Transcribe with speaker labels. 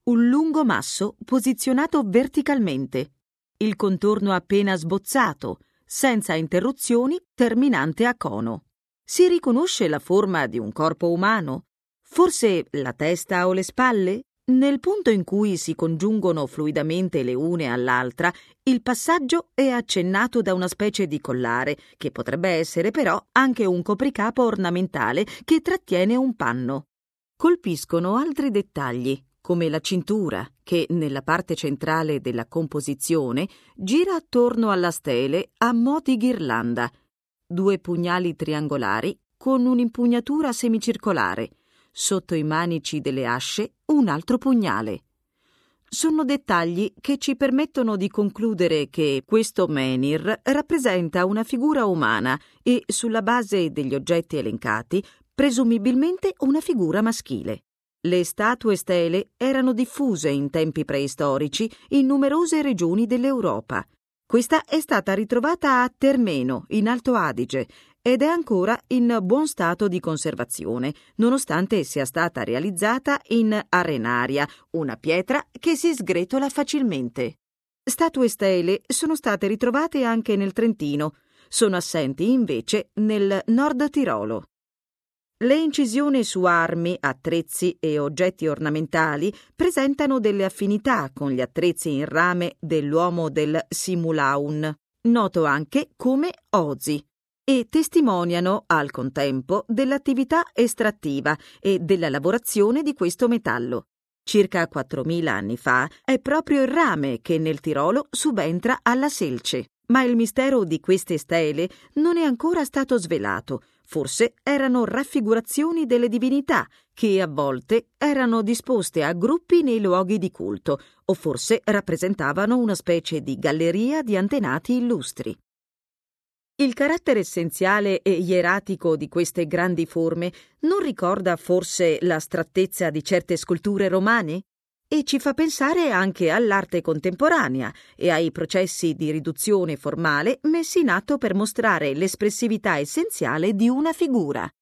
Speaker 1: Un lungo masso posizionato verticalmente. Il contorno appena sbozzato, senza interruzioni, terminante a cono. Si riconosce la forma di un corpo umano? Forse la testa o le spalle? Nel punto in cui si congiungono fluidamente le une all'altra, il passaggio è accennato da una specie di collare, che potrebbe essere però anche un copricapo ornamentale che trattiene un panno. Colpiscono altri dettagli, come la cintura, che nella parte centrale della composizione gira attorno alla stele a mo' di ghirlanda. 2 pugnali triangolari con un'impugnatura semicircolare. Sotto i manici delle asce un altro pugnale. Sono dettagli che ci permettono di concludere che questo menhir rappresenta una figura umana e, sulla base degli oggetti elencati, presumibilmente una figura maschile. Le statue stele erano diffuse in tempi preistorici in numerose regioni dell'Europa. Questa è stata ritrovata a Termeno, in Alto Adige, ed è ancora in buon stato di conservazione, nonostante sia stata realizzata in arenaria, una pietra che si sgretola facilmente. Statue stele sono state ritrovate anche nel Trentino, sono assenti invece nel Nord Tirolo. Le incisioni su armi, attrezzi e oggetti ornamentali presentano delle affinità con gli attrezzi in rame dell'uomo del Simulaun, noto anche come Ozi, e testimoniano al contempo dell'attività estrattiva e della lavorazione di questo metallo. Circa 4.000 anni fa è proprio il rame che nel Tirolo subentra alla selce, ma il mistero di queste stele non è ancora stato svelato. Forse erano raffigurazioni delle divinità che a volte erano disposte a gruppi nei luoghi di culto, o forse rappresentavano una specie di galleria di antenati illustri. Il carattere essenziale e ieratico di queste grandi forme non ricorda forse l'astrattezza di certe sculture romane? E ci fa pensare anche all'arte contemporanea e ai processi di riduzione formale messi in atto per mostrare l'espressività essenziale di una figura.